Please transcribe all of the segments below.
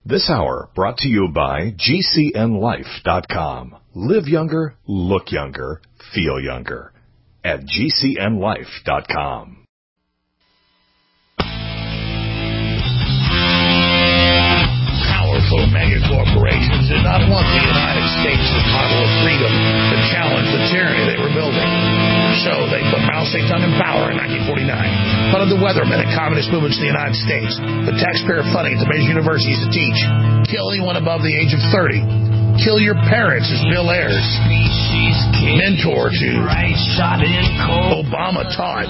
This hour brought to you by GCNLife.com. Live younger, look younger, feel younger at GCNLife.com. Powerful mega corporations did not want the United States' model of freedom to challenge the tyranny they were building. So they put Mao Zedong in power in 1949, funded the Weathermen and communist movements in the United States, the taxpayer funding at the major universities to teach, kill anyone above the age of 30, kill your parents as Bill Ayers, mentor to Obama taught.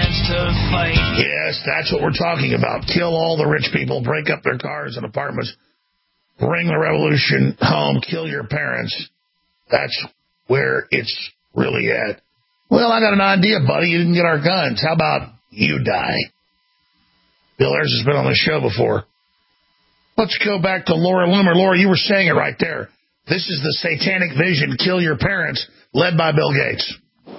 Yes, that's what we're talking about. Kill all the rich people, break up their cars and apartments, bring the revolution home, kill your parents. That's where it's really at. Well, I got an idea, buddy. You didn't get our guns. How about you die? Bill Ayers has been on the show before. Let's go back to Laura Loomer. Laura, you were saying it right there. This is the satanic vision, kill your parents, led by Bill Gates.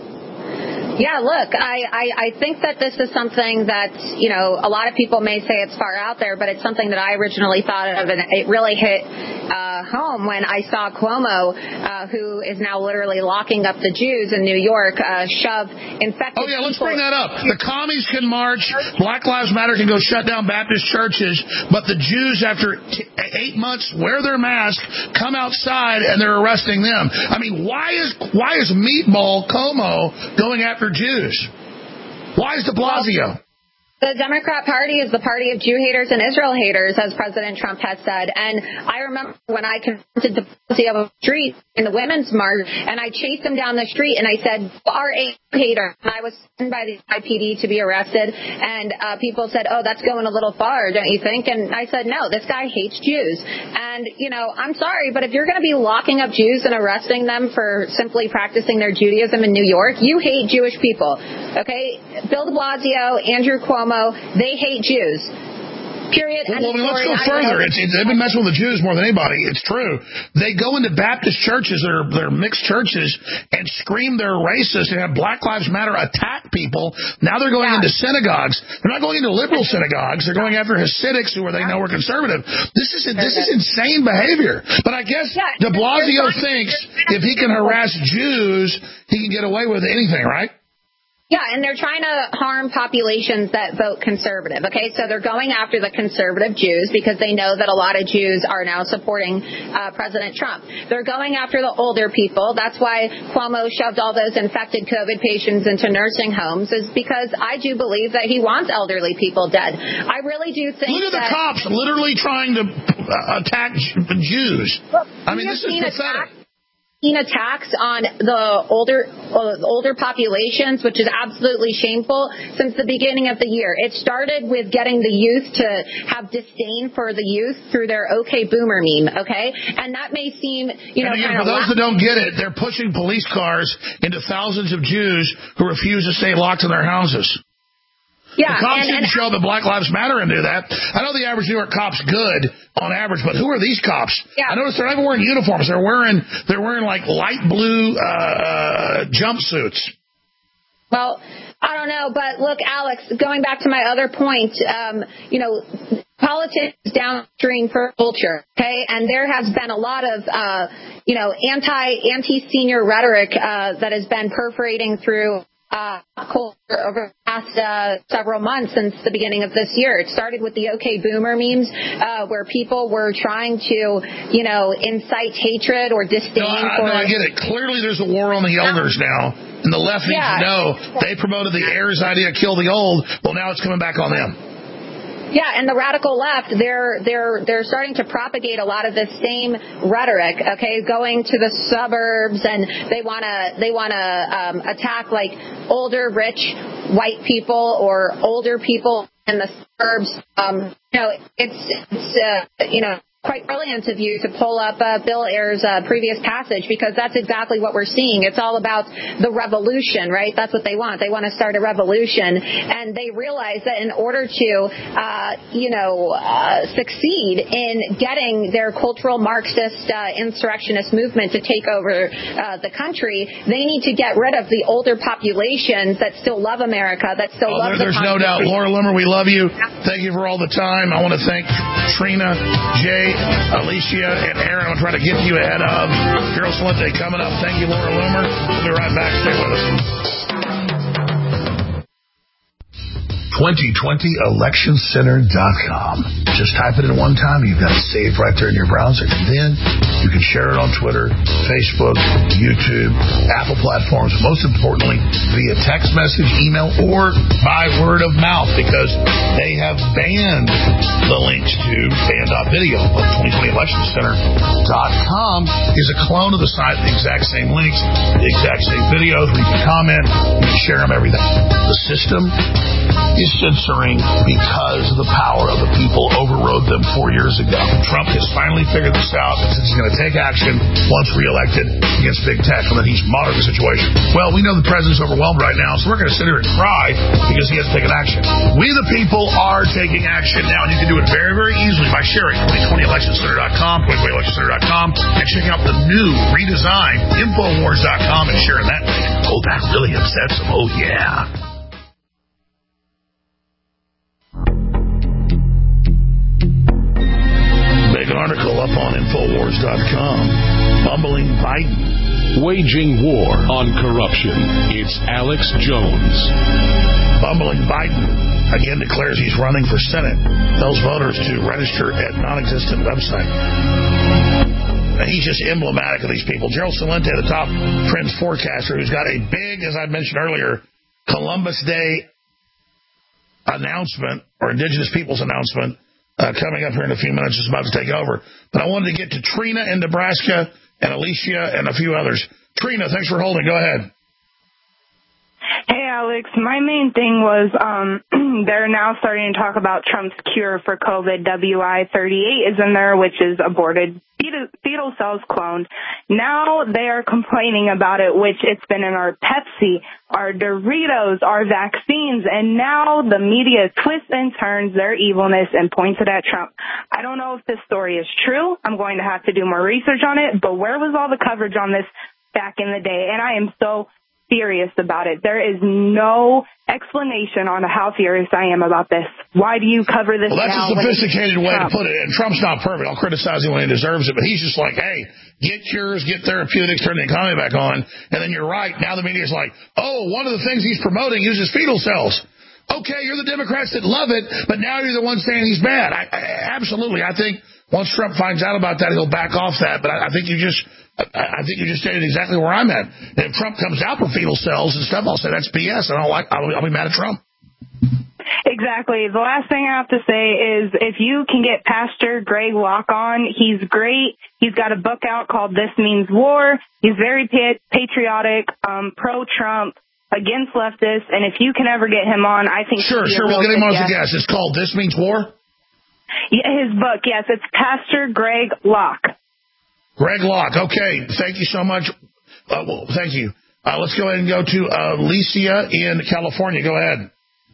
Yeah, look, I think that this is something that, you know, a lot of people may say it's far out there, but it's something that I originally thought of, and it really hit home when I saw Cuomo, who is now literally locking up the Jews in New York, shove infected people. Oh, yeah, let's bring that up. The commies can march, Black Lives Matter can go shut down Baptist churches, but the Jews, after 8 months, wear their mask, come outside, and they're arresting them. I mean, why is Meatball Cuomo going after Jews? Why is de Blasio? The Democrat Party is the party of Jew haters and Israel haters, as President Trump has said. And I remember when I confronted de Blasio on the street in the Women's March, and I chased him down the street, and I said, "You are a hater." And I was sent by the IPD to be arrested, and people said, "Oh, that's going a little far, don't you think?" And I said, "No, this guy hates Jews." And, you know, I'm sorry, but if you're going to be locking up Jews and arresting them for simply practicing their Judaism in New York, you hate Jewish people, okay? Bill de Blasio, Andrew Cuomo, they hate Jews. Period. Well, let's go further. They've been messing with the Jews more than anybody. It's true. They go into Baptist churches, they're mixed churches, and scream they're racist and have Black Lives Matter attack people. Now they're going into synagogues. They're not going into liberal synagogues. They're going after Hasidics who they know are conservative. This is insane behavior. But I guess de Blasio thinks if he can harass Jews, he can get away with anything, right? Yeah, and they're trying to harm populations that vote conservative, okay? So they're going after the conservative Jews because they know that a lot of Jews are now supporting President Trump. They're going after the older people. That's why Cuomo shoved all those infected COVID patients into nursing homes, is because I do believe that he wants elderly people dead. I really do think Look at the cops literally trying to attack Jews. I mean, this is pathetic. Attacks on the older populations, which is absolutely shameful, since the beginning of the year. It started with getting the youth to have disdain for the youth through their OK Boomer meme, okay? And that may seem, you know, for those that don't get it, they're pushing police cars into thousands of Jews who refuse to stay locked in their houses. Yeah, the cops didn't show that Black Lives Matter and do that. I know the average New York cop's good on average, but who are these cops? Yeah. I noticed they're not even wearing uniforms. They're wearing like light blue jumpsuits. Well, I don't know, but look, Alex, going back to my other point, you know, politics is downstream for culture, okay? And there has been a lot of, you know, anti-senior rhetoric that has been perforating through culture over the past several months since the beginning of this year. It started with the OK Boomer memes, where people were trying to, you know, incite hatred or disdain. No, I get it. Clearly there's a war on the elders now, and the left needs to know they promoted the heirs idea, kill the old. Well, now it's coming back on them. Yeah, and the radical left, they're starting to propagate a lot of the same rhetoric, okay, going to the suburbs, and they want to attack like older rich white people or older people in the suburbs. You know, it's you know, quite brilliant of you to pull up Bill Ayers' previous passage, because that's exactly what we're seeing. It's all about the revolution, right? That's what they want. They want to start a revolution, and they realize that in order to, succeed in getting their cultural Marxist insurrectionist movement to take over the country, they need to get rid of the older populations that still love America, that still love the country. There's no doubt. Laura Loomer, we love you. Thank you for all the time. I want to thank Trina, Jay, Alicia and Aaron, I'm trying to get you ahead of Gerald Celente coming up. Thank you, Laura Loomer. We'll be right back. Stay with us. 2020electioncenter.com. Just type it in one time. You've got it saved right there in your browser. And then you can share it on Twitter, Facebook, YouTube, Apple platforms. Most importantly, via text message, email, or by word of mouth, because they have banned the links to ban.video. But 2020electioncenter.com is a clone of the site, the exact same links, the exact same videos. We can comment, we can share them, everything. The system is censoring because the power of the people overrode them 4 years ago. Trump has finally figured this out and says he's going to take action once reelected against big tech, and that he's monitoring the situation. Well, we know the president's overwhelmed right now, so we're going to sit here and cry because he hasn't taken action. We, the people, are taking action now, and you can do it very, very easily by sharing 2020electioncenter.com, 2020electioncenter.com, and checking out the new redesigned Infowars.com and sharing that link. Oh, that really upsets him. Oh, yeah. Big article up on Infowars.com. Bumbling Biden. Waging war on corruption. It's Alex Jones. Bumbling Biden again declares he's running for Senate. Tells voters to register at non-existent website. And he's just emblematic of these people. Gerald Celente, the top trends forecaster, who's got a big, as I mentioned earlier, Columbus Day announcement, or Indigenous Peoples announcement, coming up here in a few minutes, is about to take over. But I wanted to get to Trina in Nebraska and Alicia and a few others. Trina, thanks for holding. Go ahead. Hey, Alex. My main thing was they're now starting to talk about Trump's cure for COVID. WI-38 is in there, which is aborted fetal cells cloned. Now they are complaining about it, which it's been in our Pepsi, our Doritos, our vaccines, and now the media twists and turns their evilness and points it at Trump. I don't know if this story is true. I'm going to have to do more research on it, but where was all the coverage on this back in the day? And I am so furious about it. There is no explanation on how furious I am about this. Why do you cover this? Well, that's now a sophisticated way to put it. And Trump's not perfect. I'll criticize him when he deserves it, but he's just like, hey, get cures, get therapeutics, turn the economy back on. And then you're right. Now the media's like, oh, one of the things he's promoting uses fetal cells. Okay, you're the Democrats that love it, but now you're the ones saying he's bad. Absolutely. I think once Trump finds out about that, he'll back off that. But I think you just stated exactly where I'm at. And if Trump comes out for fetal cells and stuff, I'll say that's BS. And I'll be mad at Trump. Exactly. The last thing I have to say is if you can get Pastor Greg Locke on, he's great. He's got a book out called This Means War. He's very patriotic, pro-Trump, against leftists. And if you can ever get him on, I think... Sure, we'll get him on as a guest. It's called This Means War? Yeah, his book, yes. It's Pastor Greg Locke. Greg Locke. Okay. Thank you so much. Well, thank you. Let's go ahead and go to Alicia in California. Go ahead.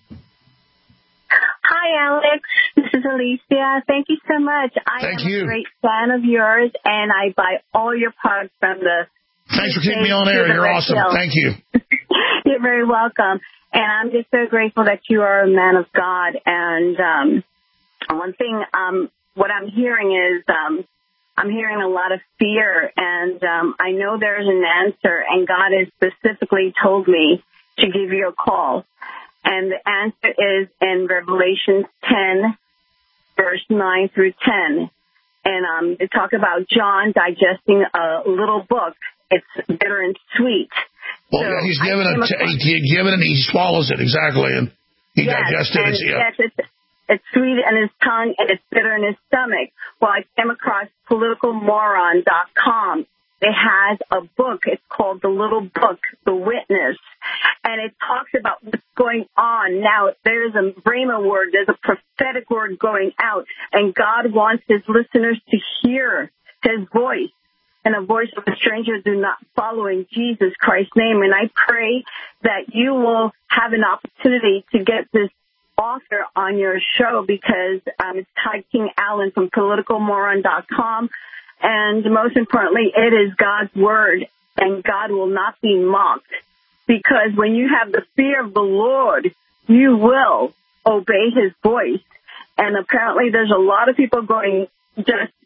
Hi, Alex. This is Alicia. Thank you so much. I am a great fan of yours, and I buy all your products from the... Thanks for keeping me on air. You're awesome. Thank you. You're very welcome. And I'm just so grateful that you are a man of God. And one thing, what I'm hearing is I'm hearing a lot of fear, and I know there's an answer, and God has specifically told me to give you a call. And the answer is in Revelation 10, verse 9 through 10. And they talk about John digesting a little book. It's bitter and sweet. Well, so he's given it, and he swallows it, exactly, and he digests it. Yes, it's sweet in his tongue, and it's bitter in his stomach. Well, I came across politicalmoron.com. It has a book. It's called The Little Book, The Witness. And it talks about what's going on. Now, there's a rhema word. There's a prophetic word going out. And God wants his listeners to hear his voice. And a voice of a stranger do not follow in Jesus Christ's name. And I pray that you will have an opportunity to get this author on your show, because it's Ty King Allen from politicalmoron.com. And most importantly, it is God's word, and God will not be mocked. Because when you have the fear of the Lord, you will obey his voice. And apparently there's a lot of people going just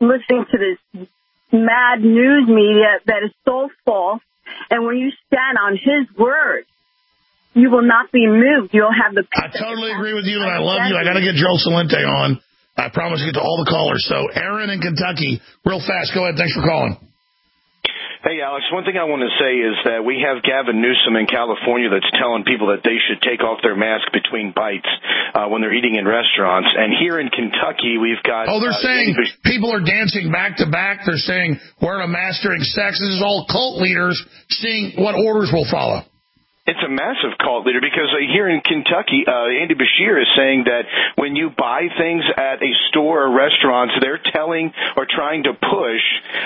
listening to this mad news media that is so false. And when you stand on his word, you will not be moved. You'll have the peace. I totally agree with you, and I love you. I got to get Joel Salente on. I promise to get to all the callers. So, Aaron in Kentucky, real fast. Go ahead. Thanks for calling. Hey, Alex, one thing I want to say is that we have Gavin Newsom in California that's telling people that they should take off their mask between bites when they're eating in restaurants. And here in Kentucky, we've got... Oh, they're saying people are dancing back to back. They're saying wearing a mask during sex. This is all cult leaders seeing what orders will follow. It's a massive cult leader because here in Kentucky, Andy Bashir is saying that when you buy things at a store or restaurants, they're telling or trying to push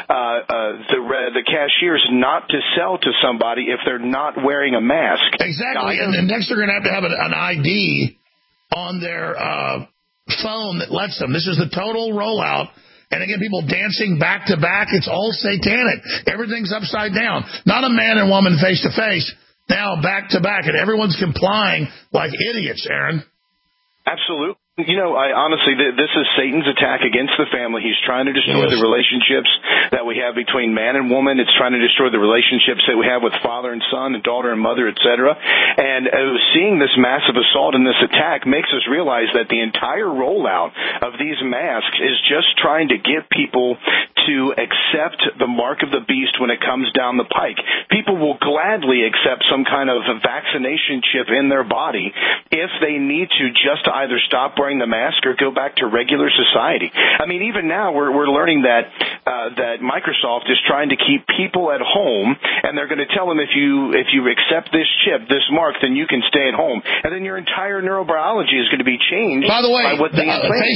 the cashiers not to sell to somebody if they're not wearing a mask. Exactly, and next they're going to have an ID on their phone that lets them. This is the total rollout. And again, people dancing back to back. It's all satanic. Everything's upside down. Not a man and woman face to face. Now back to back, and everyone's complying like idiots, Aaron. Absolutely. You know, honestly, this is Satan's attack against the family. He's trying to destroy the relationships that we have between man and woman. It's trying to destroy the relationships that we have with father and son and daughter and mother, etc. And seeing this massive assault and this attack makes us realize that the entire rollout of these masks is just trying to get people to accept the mark of the beast when it comes down the pike. People will gladly accept some kind of vaccination chip in their body if they need to, just to either stop wearing the mask or go back to regular society. I mean, even now we're learning that Microsoft is trying to keep people at home, and they're going to tell them if you accept this chip, this mark, then you can stay at home, and then your entire neurobiology is going to be changed. By the way, what they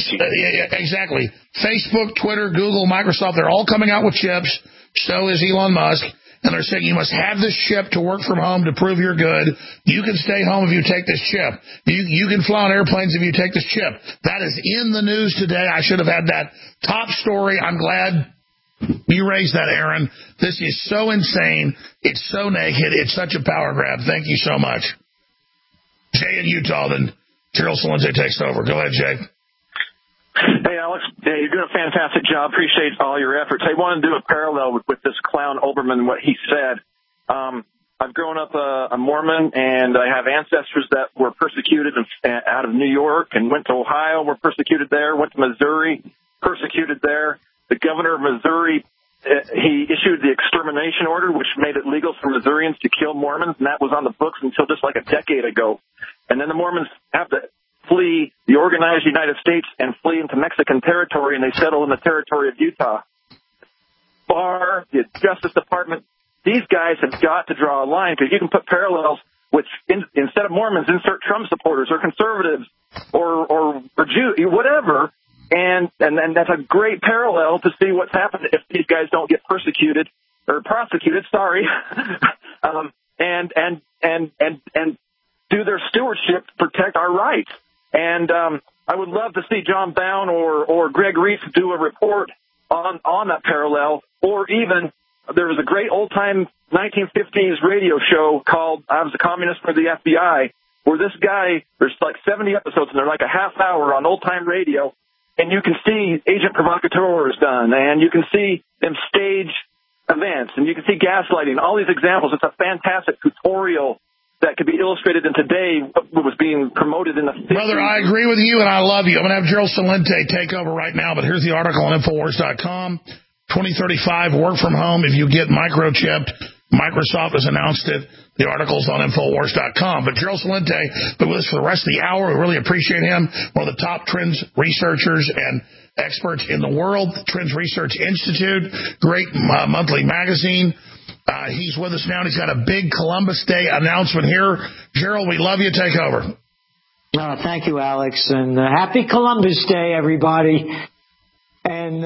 exactly. Facebook, Twitter, Google, Microsoft, they're all coming out with chips. So is Elon Musk. And they're saying you must have this chip to work from home to prove you're good. You can stay home if you take this chip. You can fly on airplanes if you take this chip. That is in the news today. I should have had that top story. I'm glad you raised that, Aaron. This is so insane. It's so naked. It's such a power grab. Thank you so much. Jay in Utah, then Gerald Salente takes over. Go ahead, Jay. Hey, Alex. Yeah, you're doing a fantastic job. Appreciate all your efforts. I want to do a parallel with this clown Olbermann and what he said. I've grown up a Mormon, and I have ancestors that were persecuted out of New York and went to Ohio, were persecuted there, went to Missouri, persecuted there. The governor of Missouri, he issued the extermination order, which made it legal for Missourians to kill Mormons, and that was on the books until just like a decade ago. And then the Mormons have to flee the organized United States and flee into Mexican territory, and they settle in the territory of Utah. Bar, the Justice Department, these guys have got to draw a line, because you can put parallels with, instead of Mormons, insert Trump supporters or conservatives or Jews, whatever, and that's a great parallel to see what's happened if these guys don't get persecuted or prosecuted, and do their stewardship to protect our rights. And I would love to see John Bound or Greg Reese do a report on that parallel, or even there was a great old-time 1950s radio show called I Was a Communist for the FBI, where this guy, there's like 70 episodes, and they're like a half hour on old-time radio, and you can see Agent Provocateur is done, and you can see them stage events, and you can see gaslighting, all these examples. It's a fantastic tutorial that could be illustrated in today, what was being promoted in the 50s. Brother, I agree with you, and I love you. I'm going to have Gerald Salente take over right now, but here's the article on Infowars.com. 2035, work from home if you get microchipped. Microsoft has announced it. The article's on Infowars.com. But Gerald Salente been with us for the rest of the hour. We really appreciate him. One of the top trends researchers and experts in the world, Trends Research Institute, great monthly magazine. He's with us now, and he's got a big Columbus Day announcement here. Gerald, we love you. Take over. Thank you, Alex, and happy Columbus Day, everybody. And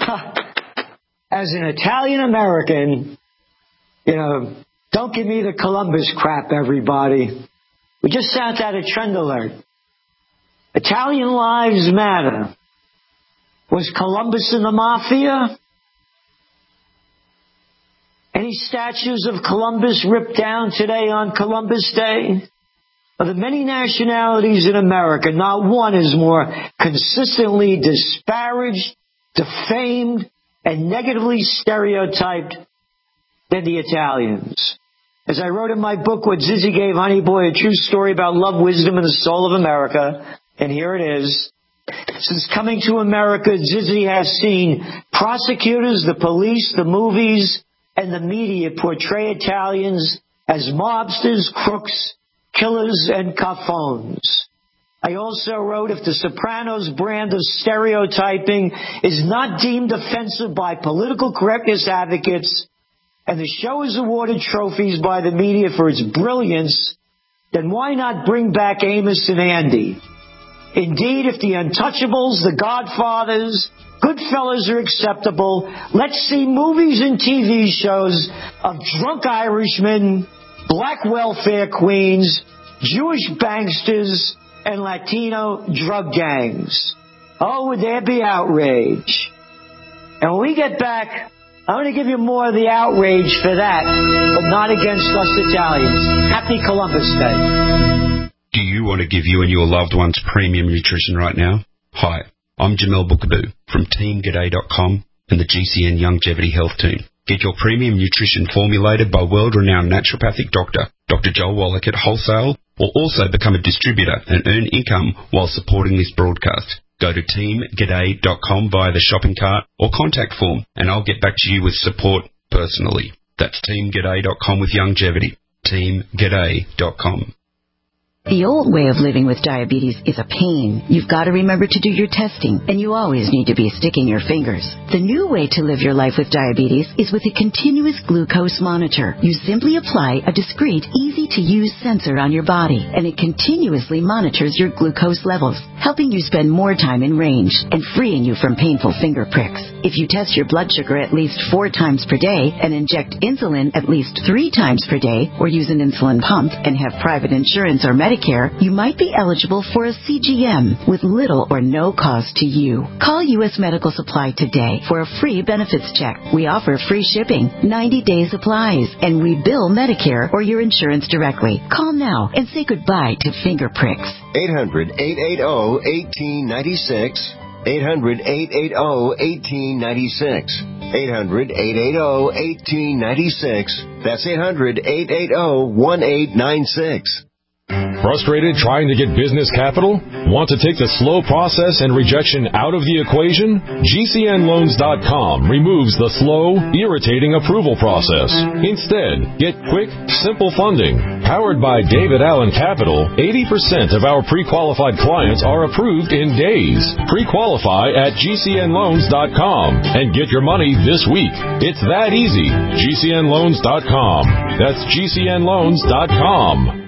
as an Italian-American, don't give me the Columbus crap, everybody. We just sent out a trend alert. Italian lives matter. Was Columbus in the mafia? Any statues of Columbus ripped down today on Columbus Day? Of the many nationalities in America, not one is more consistently disparaged, defamed, and negatively stereotyped than the Italians. As I wrote in my book, What Zizzy Gave Honey Boy, a true story about love, wisdom, and the soul of America, and here it is. Since coming to America, Zizzy has seen prosecutors, the police, the movies, and the media portray Italians as mobsters, crooks, killers, and caffones. I also wrote, if the Sopranos brand of stereotyping is not deemed offensive by political correctness advocates, and the show is awarded trophies by the media for its brilliance, then why not bring back Amos and Andy? Indeed, if the Untouchables, the Godfathers, Goodfellas are acceptable, let's see movies and TV shows of drunk Irishmen, black welfare queens, Jewish banksters, and Latino drug gangs. Oh, would there be outrage? And when we get back, I'm going to give you more of the outrage for that, but not against us Italians. Happy Columbus Day. Do you want to give you and your loved ones premium nutrition right now? Hi, I'm Jamel Bookaboo from TeamGaday.com and the GCN Longevity Health Team. Get your premium nutrition formulated by world-renowned naturopathic doctor, Dr. Joel Wallach at Wholesale, or also become a distributor and earn income while supporting this broadcast. Go to TeamGaday.com via the shopping cart or contact form, and I'll get back to you with support personally. That's TeamGaday.com with Longevity. TeamGaday.com. The old way of living with diabetes is a pain. You've got to remember to do your testing, and you always need to be sticking your fingers. The new way to live your life with diabetes is with a continuous glucose monitor. You simply apply a discreet, easy-to-use sensor on your body, and it continuously monitors your glucose levels, helping you spend more time in range and freeing you from painful finger pricks. If you test your blood sugar at least 4 times per day and inject insulin at least 3 times per day, or use an insulin pump and have private insurance or Medicare, you might be eligible for a CGM with little or no cost to you. Call U.S. Medical Supply today for a free benefits check. We offer free shipping, 90-day supplies, and we bill Medicare or your insurance directly. Call now and say goodbye to finger pricks. 800-880-1896. 800-880-1896. 800-880-1896. That's 800-880-1896. Frustrated trying to get business capital? Want to take the slow process and rejection out of the equation? GCNloans.com removes the slow, irritating approval process. Instead, get quick, simple funding. Powered by David Allen Capital, 80% of our pre-qualified clients are approved in days. Pre-qualify at GCNloans.com and get your money this week. It's that easy. GCNloans.com. That's GCNloans.com.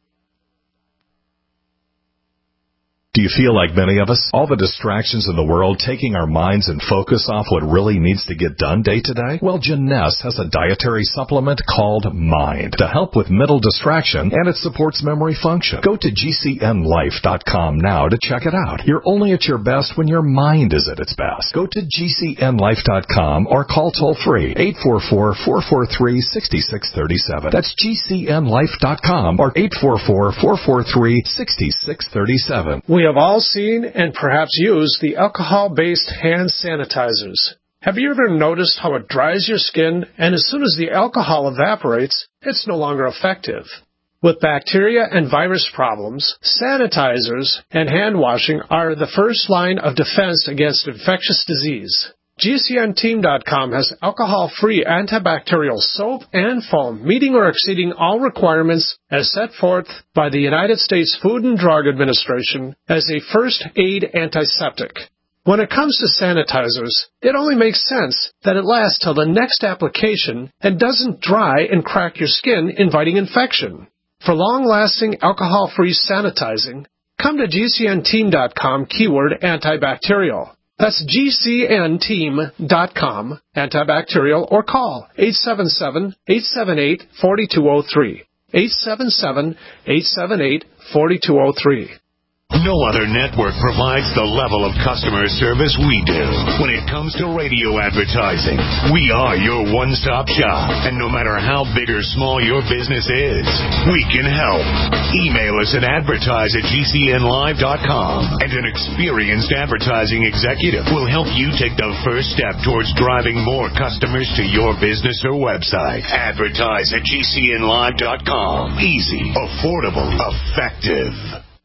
Do you feel like many of us? All the distractions in the world taking our minds and focus off what really needs to get done day to day? Well, Jeunesse has a dietary supplement called Mind to help with mental distraction, and it supports memory function. Go to GCNlife.com now to check it out. You're only at your best when your mind is at its best. Go to GCNlife.com or call toll-free 844-443-6637. That's GCNlife.com or 844-443-6637. We have all seen and perhaps used the alcohol-based hand sanitizers. Have you ever noticed how it dries your skin, and as soon as the alcohol evaporates, it's no longer effective? With bacteria and virus problems, sanitizers and hand washing are the first line of defense against infectious disease. GCNteam.com has alcohol-free antibacterial soap and foam, meeting or exceeding all requirements as set forth by the United States Food and Drug Administration as a first aid antiseptic. When it comes to sanitizers, it only makes sense that it lasts till the next application and doesn't dry and crack your skin, inviting infection. For long-lasting alcohol-free sanitizing, come to GCNteam.com keyword antibacterial. That's GCNteam.com, antibacterial, or call 877-878-4203. 877-878-4203. No other network provides the level of customer service we do. When it comes to radio advertising, we are your one-stop shop. And no matter how big or small your business is, we can help. Email us at advertise@gcnlive.com, and an experienced advertising executive will help you take the first step towards driving more customers to your business or website. Advertise@gcnlive.com. Easy, affordable, effective.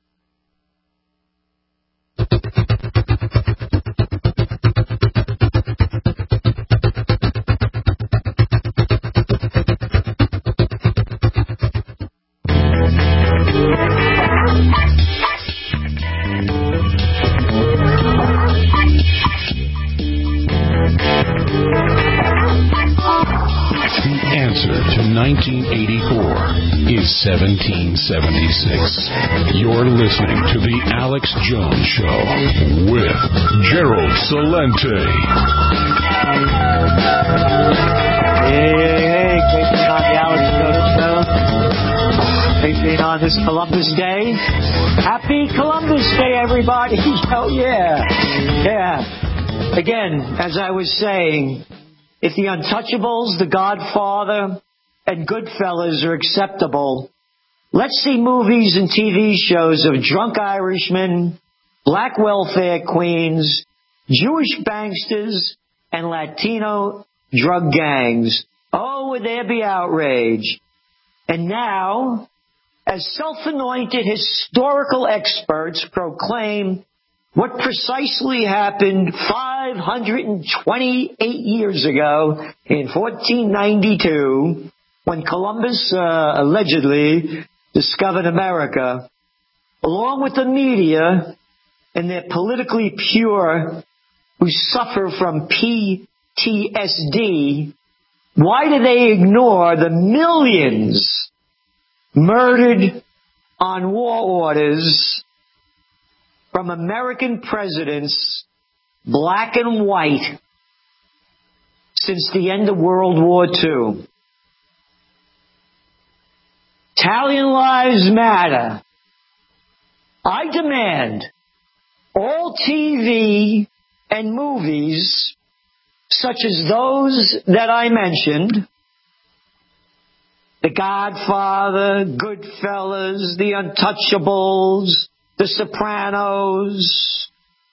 The answer to 1984 is 1776. You're listening to The Alex Jones Show with Gerald Celente. Hey, great being on The Alex Jones Show. Great being on this Columbus Day. Happy Columbus Day, everybody. Oh, yeah. Yeah. Again, as I was saying, if The Untouchables, The Godfather, and Goodfellas are acceptable, let's see movies and TV shows of drunk Irishmen, black welfare queens, Jewish banksters, and Latino drug gangs. Oh, would there be outrage? And now, as self-anointed historical experts proclaim what precisely happened 528 years ago in 1492 when Columbus allegedly discovered America, along with the media and their politically pure who suffer from PTSD, why do they ignore the millions murdered on war orders from American presidents, black and white, since the end of World War II? Italian lives matter. I demand all TV and movies, such as those that I mentioned, The Godfather, Goodfellas, The Untouchables, The Sopranos,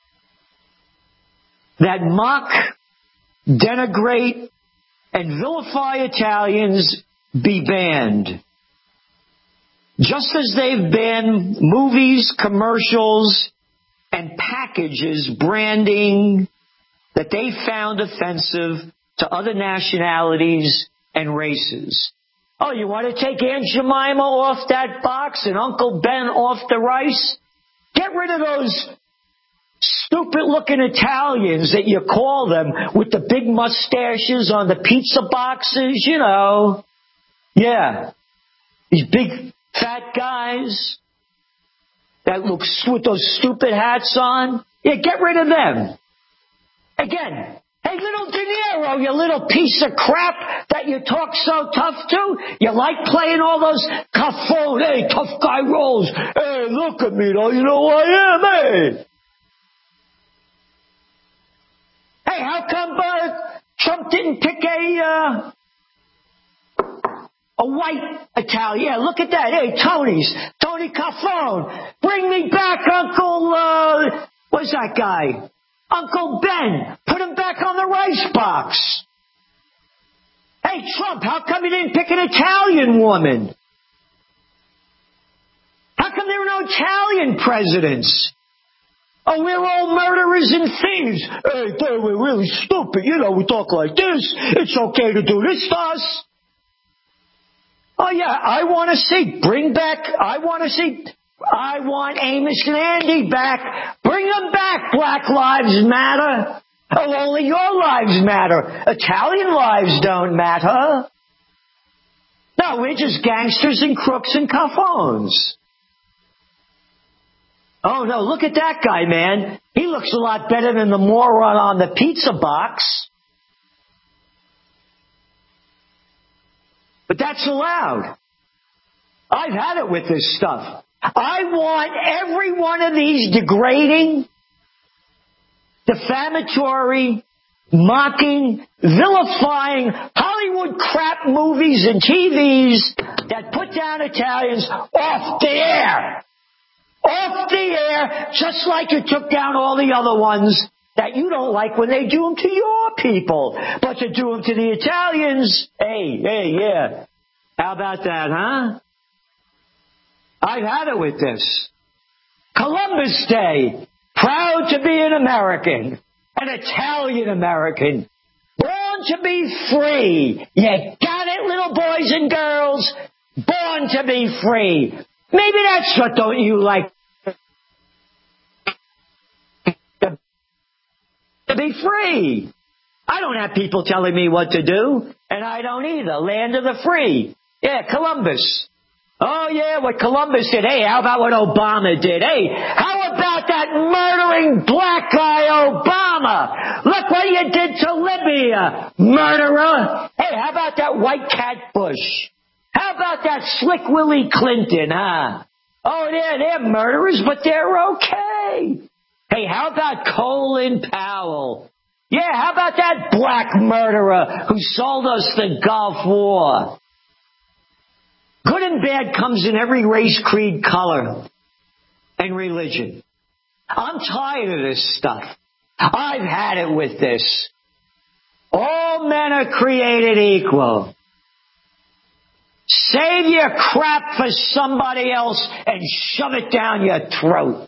that mock, denigrate, and vilify Italians be banned. Just as they've banned movies, commercials, and packages branding that they found offensive to other nationalities and races. Oh, you want to take Aunt Jemima off that box and Uncle Ben off the rice? Get rid of those stupid-looking Italians that you call them with the big mustaches on the pizza boxes, you know. Yeah. These big, fat guys that look with those stupid hats on. Yeah, get rid of them. Again, hey, little De Niro, you little piece of crap that you talk so tough to. You like playing all those hey, tough guy roles. Hey, look at me, though. You know who I am, hey. Hey, how come Trump didn't pick a white Italian? Yeah, look at that. Hey, Tony Cafone. Bring me back Uncle, what's that guy? Uncle Ben. Put him back on the rice box. Hey, Trump, how come you didn't pick an Italian woman? How come there were no Italian presidents? Oh, we're all murderers and thieves. Hey, we're really stupid. You know, we talk like this. It's okay to do this to us. Oh, yeah, I want Amos and Andy back. Bring them back, Black Lives Matter. Oh, only your lives matter. Italian lives don't matter. No, we're just gangsters and crooks and caffones. Oh, no, look at that guy, man. He looks a lot better than the moron on the pizza box. But that's allowed. I've had it with this stuff. I want every one of these degrading, defamatory, mocking, vilifying Hollywood crap movies and TVs that put down Italians off the air. Off the air, just like you took down all the other ones that you don't like when they do them to your people. But to do them to the Italians, yeah. How about that, huh? I've had it with this. Columbus Day. Proud to be an American. An Italian American. Born to be free. You got it, little boys and girls. Born to be free. Maybe that's what don't you like. To be free. I don't have people telling me what to do. And I don't either. Land of the free. Yeah, Columbus. Oh, yeah, what Columbus did. Hey, how about what Obama did? Hey, how about that murdering black guy Obama? Look what you did to Libya, murderer. Hey, how about that white cat Bush? How about that slick Willie Clinton, huh? Oh, they're murderers, but they're okay. Hey, how about Colin Powell? Yeah, how about that black murderer who sold us the Gulf War? Good and bad comes in every race, creed, color, and religion. I'm tired of this stuff. I've had it with this. All men are created equal. Save your crap for somebody else and shove it down your throat.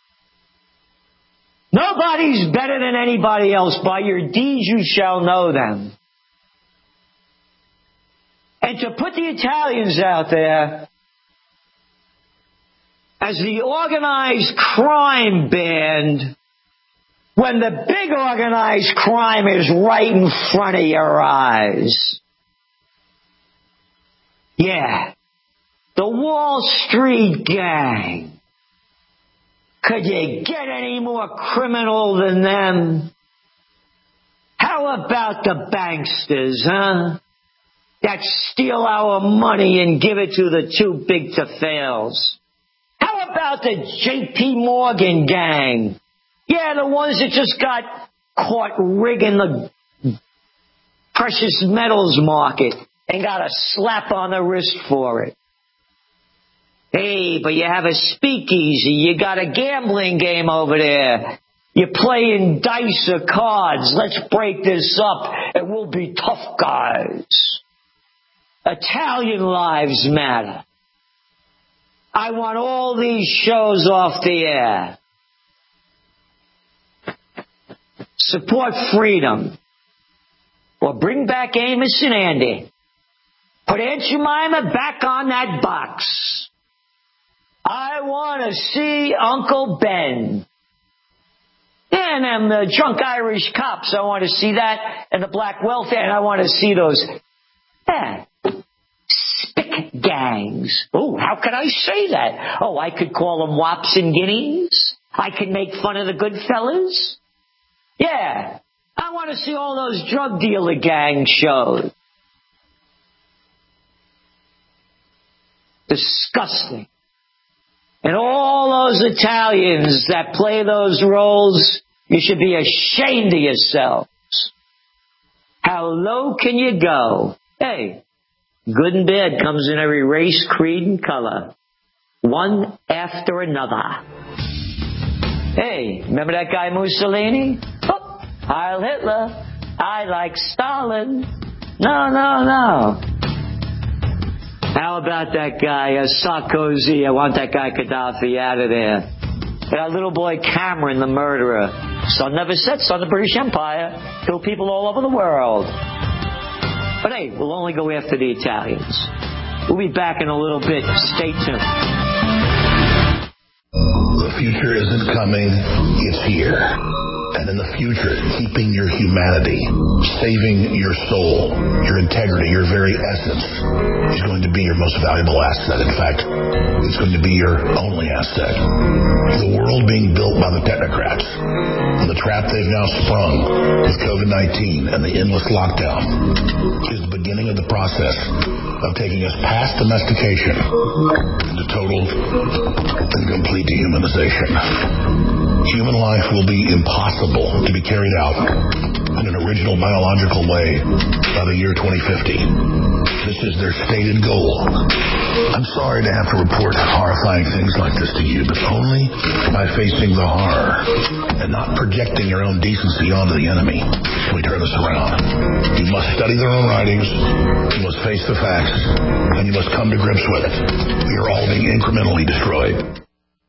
Nobody's better than anybody else. By your deeds you shall know them. And to put the Italians out there as the organized crime band when the big organized crime is right in front of your eyes. Yeah, the Wall Street gang. Could you get any more criminal than them? How about the banksters, huh? That steal our money and give it to the too big to fails. How about the J.P. Morgan gang? Yeah, the ones that just got caught rigging the precious metals market and got a slap on the wrist for it. Hey, but you have a speakeasy. You got a gambling game over there. You're playing dice or cards. Let's break this up and we'll be tough guys. Italian lives matter. I want all these shows off the air. Support freedom. Or bring back Amos and Andy. Put Aunt Jemima back on that box. I want to see Uncle Ben. And the drunk Irish cops. I want to see that. And the black welfare. And I want to see those spick gangs. Oh, how could I say that? Oh, I could call them wops and guineas. I could make fun of the good fellas. Yeah. I want to see all those drug dealer gang shows. Disgusting. And all those Italians that play those roles, you should be ashamed of yourselves. How low can you go? Hey, good and bad comes in every race, creed, and color. One after another. Hey, remember that guy Mussolini? Oh, Heil Hitler. I like Stalin. No. How about that guy, Sarkozy? I want that guy Gaddafi out of there. That little boy Cameron, the murderer. Sun never sets on the British Empire. Kill people all over the world. But hey, we'll only go after the Italians. We'll be back in a little bit. Stay tuned. The future isn't coming, it's here. And in the future, keeping your humanity, saving your soul, your integrity, your very essence is going to be your most valuable asset. In fact, it's going to be your only asset. The world being built by the technocrats and the trap they've now sprung with COVID-19 and the endless lockdown is the beginning of the process of taking us past domestication into total and complete dehumanization. Human life will be impossible to be carried out in an original biological way by the year 2050. This is their stated goal. I'm sorry to have to report horrifying things like this to you, but only by facing the horror and not projecting your own decency onto the enemy can we turn this around. You must study their own writings, you must face the facts, and you must come to grips with it. We are all being incrementally destroyed.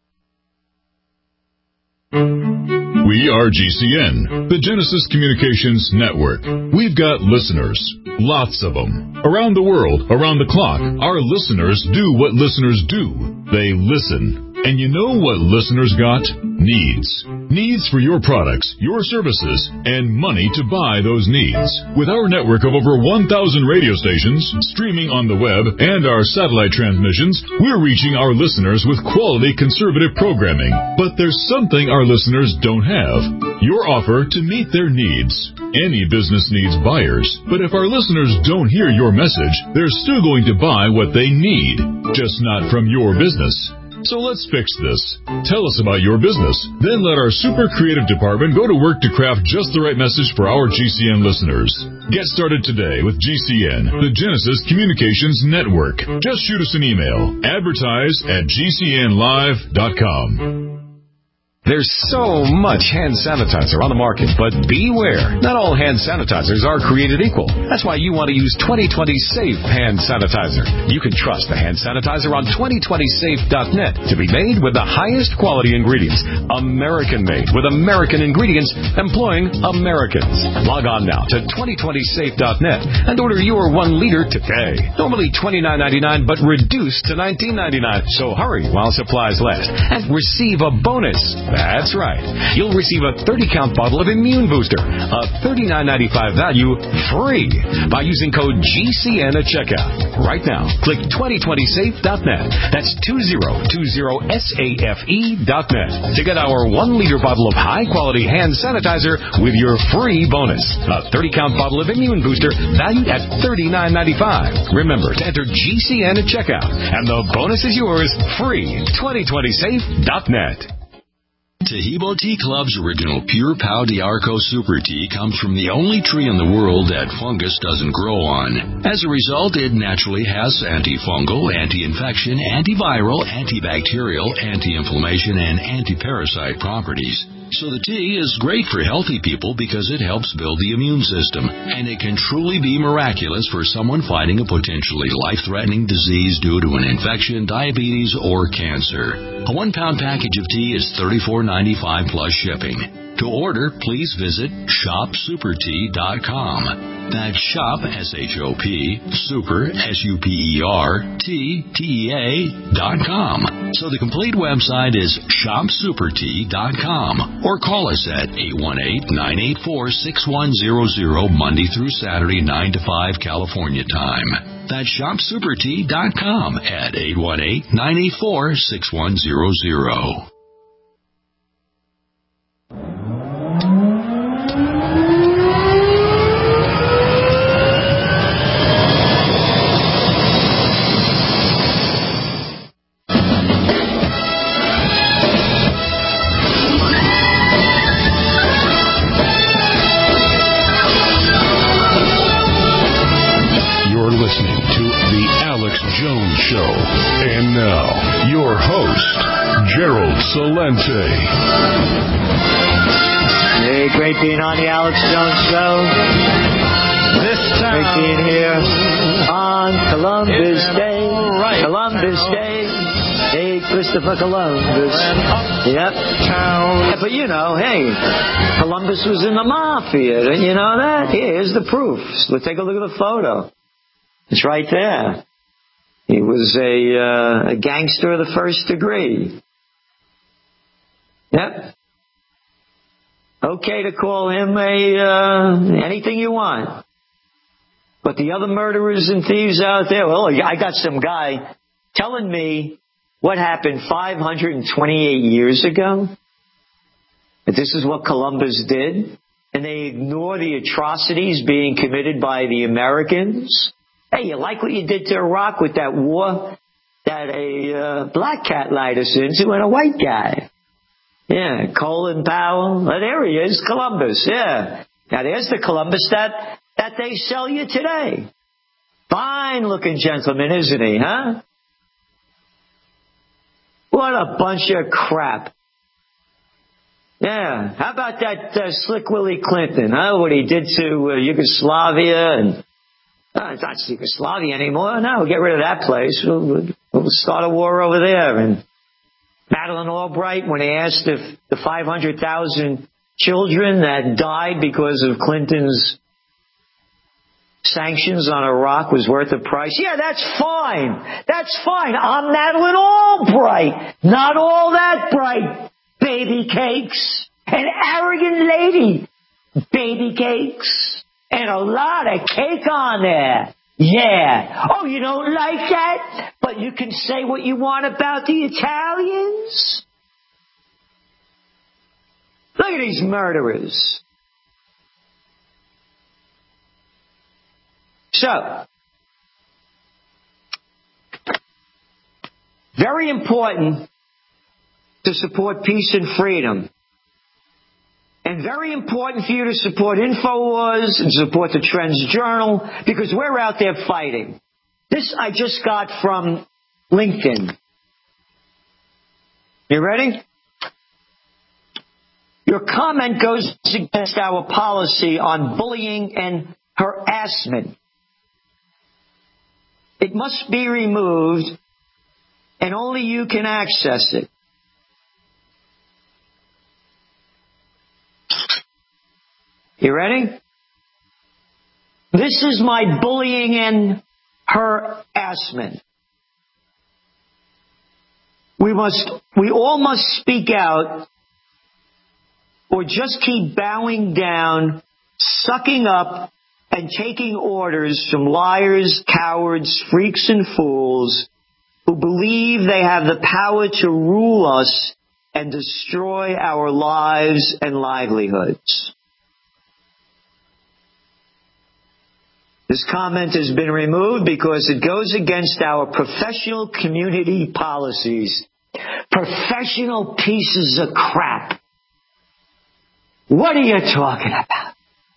We are GCN, the Genesis Communications Network. We've got listeners, lots of them. Around the world, around the clock, our listeners do what listeners do. They listen. And you know what listeners got? Needs. Needs for your products, your services, and money to buy those needs. With our network of over 1,000 radio stations, streaming on the web, and our satellite transmissions, we're reaching our listeners with quality conservative programming. But there's something our listeners don't have. Your offer to meet their needs. Any business needs buyers, but if our listeners don't hear your message, they're still going to buy what they need, just not from your business. So let's fix this. Tell us about your business. Then let our super creative department go to work to craft just the right message for our GCN listeners. Get started today with GCN, the Genesis Communications Network. Just shoot us an email. Advertise@GCNlive.com. There's so much hand sanitizer on the market, but beware. Not all hand sanitizers are created equal. That's why you want to use 2020 Safe Hand Sanitizer. You can trust the hand sanitizer on 2020safe.net to be made with the highest quality ingredients. American-made with American ingredients employing Americans. Log on now to 2020safe.net and order your 1 liter today. Normally $29.99, but reduced to $19.99. So hurry while supplies last and receive a bonus. That's right. You'll receive a 30-count bottle of Immune Booster, a $39.95 value, free by using code GCN at checkout. Right now, click 2020safe.net. That's 2020safe.net to get our 1-liter bottle of high-quality hand sanitizer with your free bonus. A 30-count bottle of Immune Booster valued at $39.95. Remember to enter GCN at checkout, and the bonus is yours free. 2020safe.net. Taheebo Tea Club's original Pure Pau d'Arco Super Tea comes from the only tree in the world that fungus doesn't grow on. As a result, it naturally has antifungal, anti-infection, antiviral, antibacterial, anti-inflammation, and anti-parasite properties. So the tea is great for healthy people because it helps build the immune system, and it can truly be miraculous for someone fighting a potentially life-threatening disease due to an infection, diabetes, or cancer. A 1-pound package of tea is $34.95 plus shipping. To order, please visit shopsupertea.com. That's shop, S-H-O-P, super, S-U-P-E-R-T-T-E-A.com. So the complete website is shopsupertea.com, or call us at 818-984-6100 Monday through Saturday, 9 to 5 California time. That's shopsupertea.com at 818-984-6100. Listening to The Alex Jones Show. And now, your host, Gerald Celente. Hey, great being on The Alex Jones Show. Great being here on Columbus Day. Columbus Day. Hey, Christopher Columbus. Yep. But you know, hey, Columbus was in the mafia. Didn't you know that? Here's the proof. Let's take a look at the photo. It's right there. He was a gangster of the first degree. Yep. Okay to call him anything you want. But the other murderers and thieves out there, well, I got some guy telling me what happened 528 years ago. That this is what Columbus did. And they ignore the atrocities being committed by the Americans. Hey, you like what you did to Iraq with that war that a black cat lied us into and a white guy? Yeah, Colin Powell. Oh, there he is, Columbus. Yeah. Now there's the Columbus that they sell you today. Fine-looking gentleman, isn't he, huh? What a bunch of crap. Yeah. How about that slick Willie Clinton, huh? What he did to Yugoslavia and... it's not Yugoslavia anymore. No, get rid of that place. We'll start a war over there. And Madeleine Albright, when they asked if the 500,000 children that died because of Clinton's sanctions on Iraq was worth the price. Yeah, that's fine. That's fine. I'm Madeleine Albright. Not all that bright. Baby cakes. An arrogant lady. Baby cakes. And a lot of cake on there. Yeah. Oh, you don't like that? But you can say what you want about the Italians? Look at these murderers. So, very important to support peace and freedom. And very important for you to support InfoWars and support the Trends Journal, because we're out there fighting. This I just got from LinkedIn. You ready? Your comment goes against our policy on bullying and harassment. It must be removed, and only you can access it. You ready? This is my bullying and harassment. We all must speak out, or just keep bowing down, sucking up, and taking orders from liars, cowards, freaks, and fools who believe they have the power to rule us and destroy our lives and livelihoods. This comment has been removed because it goes against our professional community policies. Professional pieces of crap. What are you talking about?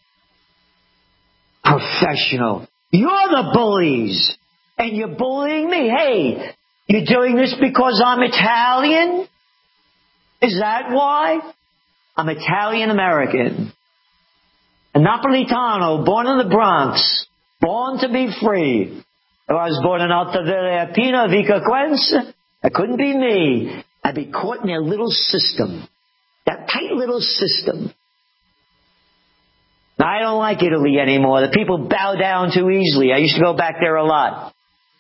Professional. You're the bullies. And you're bullying me. Hey, you're doing this because I'm Italian? Is that why? I'm Italian-American. A Napolitano, born in the Bronx. Born to be free. If I was born in Alta Villa Pina, Vica that couldn't be me. I'd be caught in their little system. That tight little system. Now, I don't like Italy anymore. The people bow down too easily. I used to go back there a lot.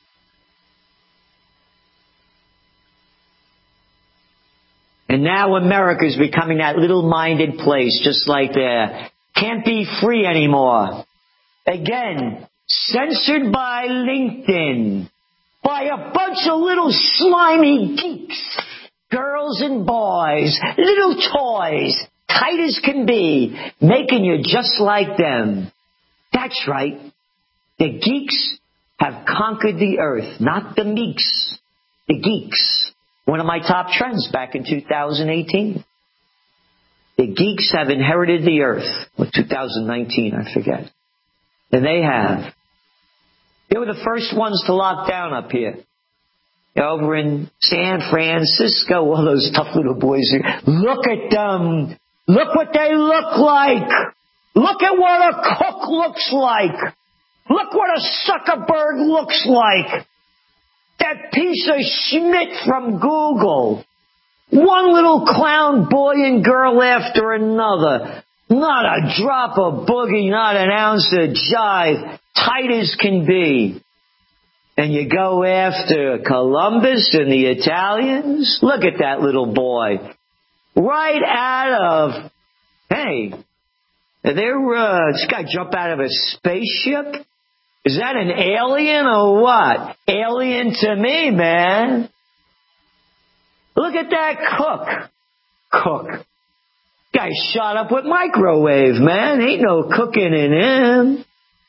And now America's becoming that little-minded place, just like there. Can't be free anymore. Again, censored by LinkedIn, by a bunch of little slimy geeks, girls and boys, little toys, tight as can be, making you just like them. That's right. The geeks have conquered the earth, not the meeks. The geeks. One of my top trends back in 2018. The geeks have inherited the earth. Or 2019, I forget. And they have. They were the first ones to lock down up here. Over in San Francisco, all those tough little boys here. Look at them. Look what they look like. Look at what a cook looks like. Look what a Zuckerberg looks like. That piece of Schmidt from Google. One little clown boy and girl after another. Not a drop of boogie, not an ounce of jive. Tight as can be. And you go after Columbus and the Italians? Look at that little boy. Right out of Hey, this guy jump out of a spaceship? Is that an alien or what? Alien to me, man. Look at that cook. Guy shot up with microwave, man. Ain't no cooking in him.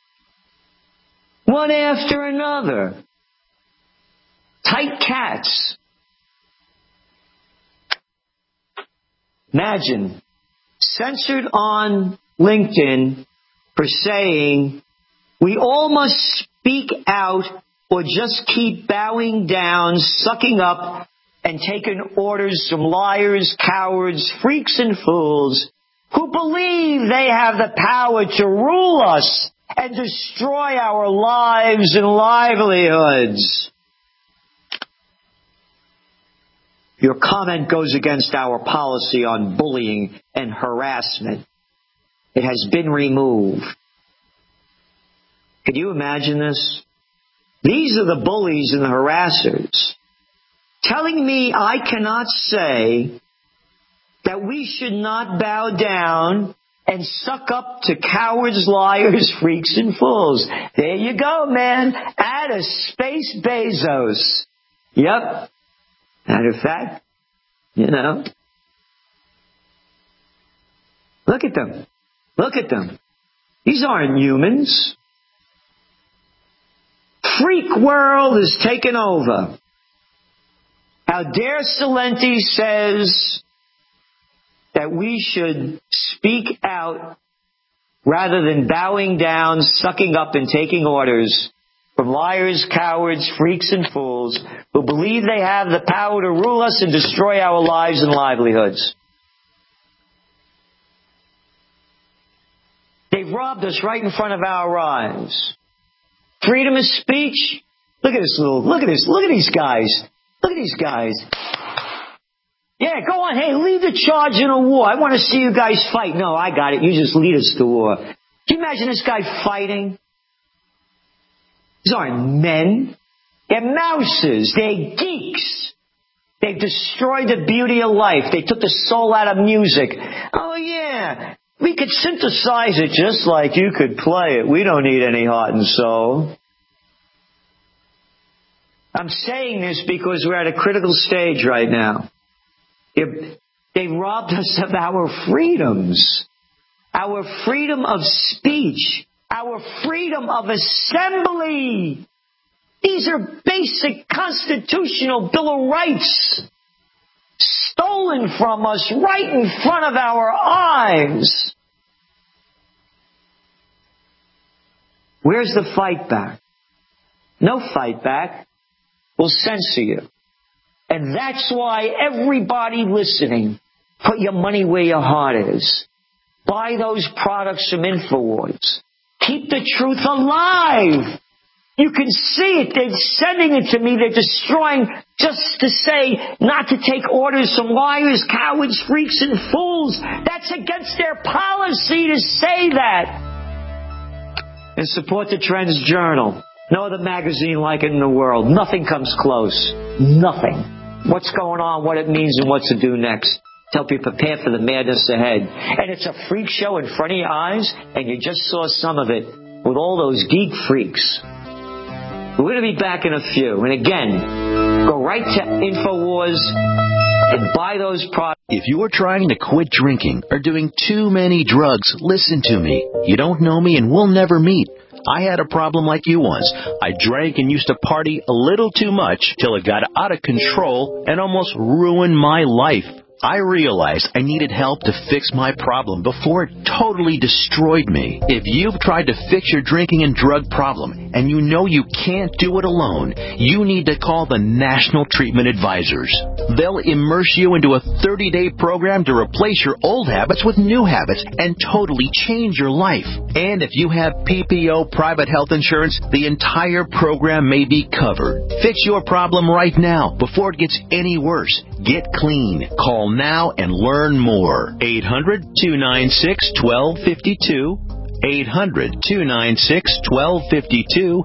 One after another. Tight cats. Imagine, censored on LinkedIn for saying we all must speak out or just keep bowing down, sucking up, and taking orders from liars, cowards, freaks, and fools who believe they have the power to rule us and destroy our lives and livelihoods. Your comment goes against our policy on bullying and harassment. It has been removed. Could you imagine this? These are the bullies and the harassers telling me I cannot say that we should not bow down and suck up to cowards, liars, freaks, and fools. There you go, man. Add a Space Bezos. Yep. Matter of fact, you know. Look at them. Look at them. These aren't humans. Freak world is taken over. How dare Celente says that we should speak out rather than bowing down, sucking up, and taking orders from liars, cowards, freaks, and fools who believe they have the power to rule us and destroy our lives and livelihoods. They've robbed us right in front of our eyes. Freedom of speech? Look at these guys. Look at these guys. Yeah, go on. Hey, lead the charge in a war. I want to see you guys fight. No, I got it. You just lead us to war. Can you imagine this guy fighting? These aren't men. They're mouses. They're geeks. They've destroyed the beauty of life. They took the soul out of music. Oh, yeah. We could synthesize it just like you could play it. We don't need any heart and soul. I'm saying this because we're at a critical stage right now. They robbed us of our freedoms, our freedom of speech, our freedom of assembly. These are basic constitutional Bill of Rights stolen from us right in front of our eyes. Where's the fight back? No fight back. We'll censor you. And that's why everybody listening, put your money where your heart is. Buy those products from InfoWars. Keep the truth alive. You can see it. They're sending it to me. They're destroying just to say not to take orders from liars, cowards, freaks, and fools. That's against their policy to say that. And support the Trends Journal. No other magazine like it in the world. Nothing comes close. Nothing. What's going on, what it means, and what to do next. To help you prepare for the madness ahead. And it's a freak show in front of your eyes, and you just saw some of it with all those geek freaks. We're going to be back in a few. And again, go right to InfoWars and buy those products. If you are trying to quit drinking or doing too many drugs, listen to me. You don't know me and we'll never meet. I had a problem like you once. I drank and used to party a little too much till it got out of control and almost ruined my life. I realized I needed help to fix my problem before it totally destroyed me. If you've tried to fix your drinking and drug problem and you know you can't do it alone, you need to call the National Treatment Advisors. They'll immerse you into a 30-day program to replace your old habits with new habits and totally change your life. And if you have PPO private health insurance, the entire program may be covered. Fix your problem right now before it gets any worse. Get clean. Call now and learn more. 800-296-1252. 800-296-1252.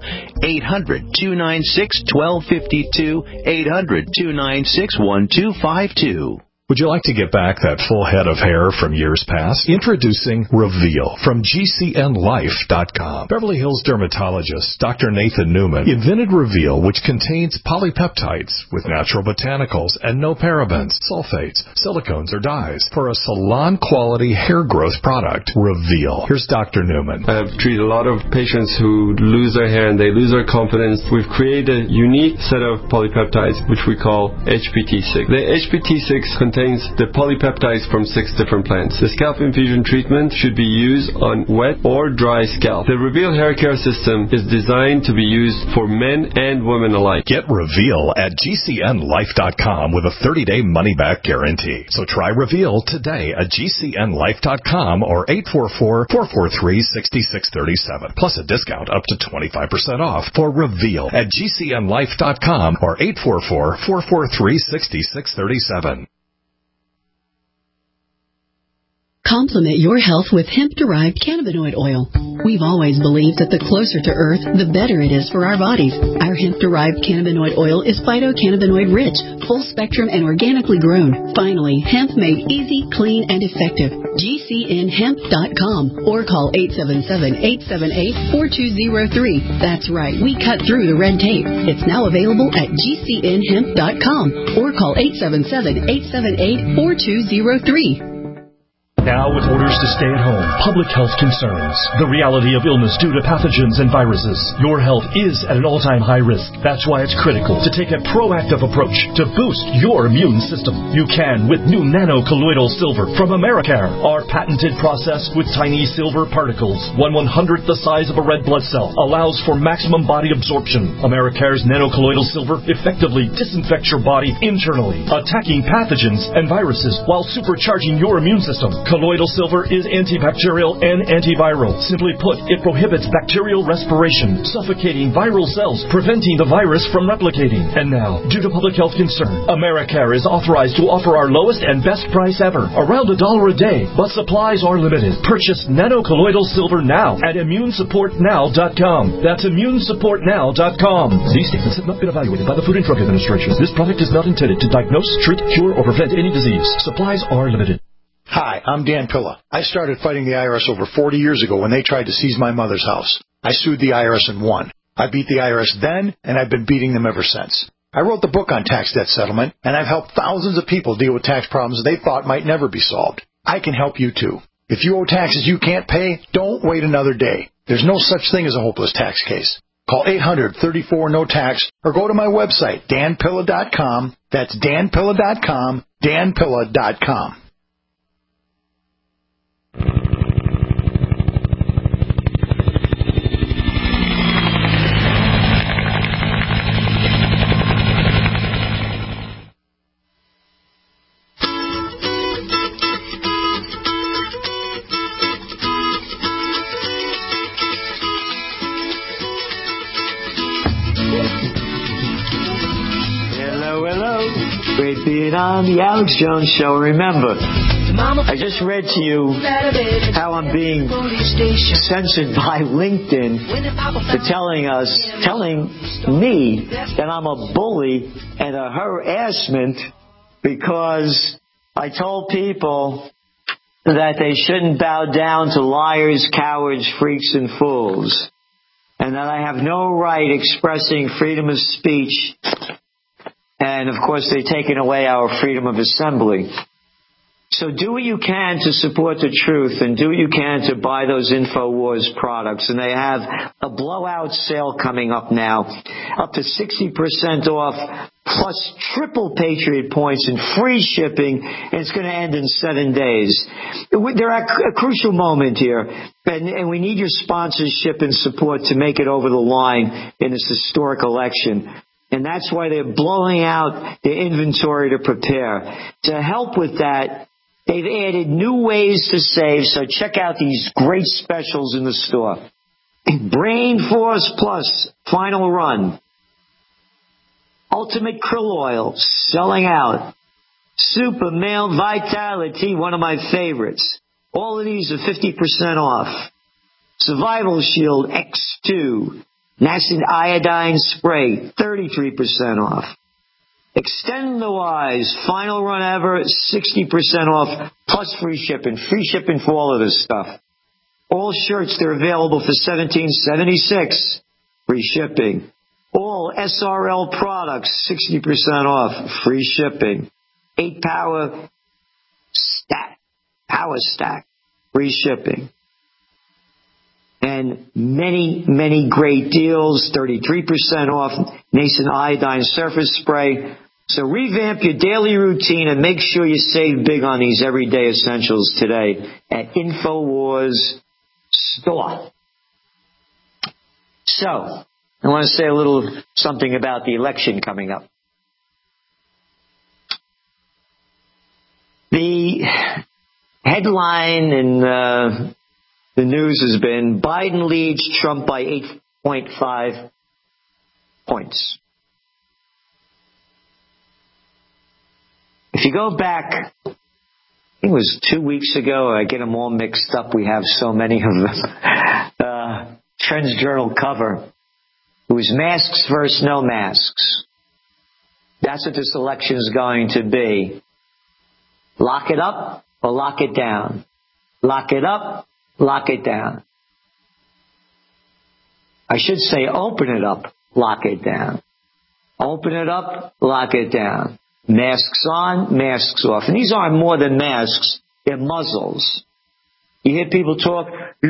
800-296-1252. 800-296-1252. Would you like to get back that full head of hair from years past? Introducing Reveal from GCNLife.com. Beverly Hills dermatologist Dr. Nathan Newman invented Reveal, which contains polypeptides with natural botanicals and no parabens, sulfates, silicones, or dyes for a salon-quality hair growth product. Reveal. Here's Dr. Newman. I've treated a lot of patients who lose their hair and they lose their confidence. We've created a unique set of polypeptides, which we call HPT6. The HPT6 contains the polypeptides from 6 different plants. The scalp infusion treatment should be used on wet or dry scalp. The Reveal hair care system is designed to be used for men and women alike. Get Reveal at GCNLife.com with a 30-day money-back guarantee. So try Reveal today at GCNLife.com or 844-443-6637. Plus a discount up to 25% off for Reveal at GCNLife.com or 844-443-6637. Complement your health with hemp-derived cannabinoid oil. We've always believed that the closer to Earth, the better it is for our bodies. Our hemp-derived cannabinoid oil is phytocannabinoid-rich, full-spectrum, and organically grown. Finally, hemp made easy, clean, and effective. GCNHemp.com or call 877-878-4203. That's right, we cut through the red tape. It's now available at GCNHemp.com or call 877-878-4203. Now with orders to stay at home, public health concerns, the reality of illness due to pathogens and viruses, your health is at an all-time high risk. That's why it's critical to take a proactive approach to boost your immune system. You can with new nano-colloidal silver from Americare. Our patented process with tiny silver particles, 1/100th the size of a red blood cell, allows for maximum body absorption. Americare's nano-colloidal silver effectively disinfects your body internally, attacking pathogens and viruses while supercharging your immune system. Colloidal silver is antibacterial and antiviral. Simply put, it prohibits bacterial respiration, suffocating viral cells, preventing the virus from replicating. And now, due to public health concern, Americare is authorized to offer our lowest and best price ever, around $1 a day, but supplies are limited. Purchase nano-colloidal silver now at ImmuneSupportNow.com. That's ImmuneSupportNow.com. These statements have not been evaluated by the Food and Drug Administration. This product is not intended to diagnose, treat, cure, or prevent any disease. Supplies are limited. Hi, I'm Dan Pilla. I started fighting the IRS over 40 years ago when they tried to seize my mother's house. I sued the IRS and won. I beat the IRS then, and I've been beating them ever since. I wrote the book on tax debt settlement, and I've helped thousands of people deal with tax problems they thought might never be solved. I can help you too. If you owe taxes you can't pay, don't wait another day. There's no such thing as a hopeless tax case. Call 800-34-NO-TAX or go to my website, danpilla.com. That's danpilla.com, danpilla.com. Great being on the Alex Jones Show. Remember, I just read to you how I'm being censored by LinkedIn for telling me that I'm a bully and a harassment because I told people that they shouldn't bow down to liars, cowards, freaks, and fools, and that I have no right expressing freedom of speech. And, of course, they've taken away our freedom of assembly. So do what you can to support the truth and do what you can to buy those InfoWars products. And they have a blowout sale coming up now, up to 60% off, plus triple Patriot points and free shipping, and it's going to end in 7 days. They're at a crucial moment here, and we need your sponsorship and support to make it over the line in this historic election. And that's why they're blowing out their inventory to prepare. To help with that, they've added new ways to save, so check out these great specials in the store. Brain Force Plus, final run. Ultimate Krill Oil, selling out. Super Male Vitality, one of my favorites. All of these are 50% off. Survival Shield X2. Nascent Iodine Spray, 33% off. Extend the Wise, final run ever, 60% off, plus free shipping. Free shipping for all of this stuff. All shirts, they're available for $17.76. Free shipping. All SRL products, 60% off. Free shipping. 8 Power Stack. Free shipping. And many, many great deals. 33% off Nascent Iodine Surface Spray. So revamp your daily routine and make sure you save big on these everyday essentials today at InfoWars Store. So, I want to say a little something about the election coming up. The headline in the news has been Biden leads Trump by 8.5 points. If you go back, I think it was 2 weeks ago, I get them all mixed up, we have so many of them, Trends Journal cover. It was masks versus no masks. That's what this election is going to be. Lock it up or lock it down. Lock it up, lock it down. I should say open it up, lock it down. Open it up, lock it down. Masks on, masks off. And these aren't more than masks, they're muzzles. You hear people talk,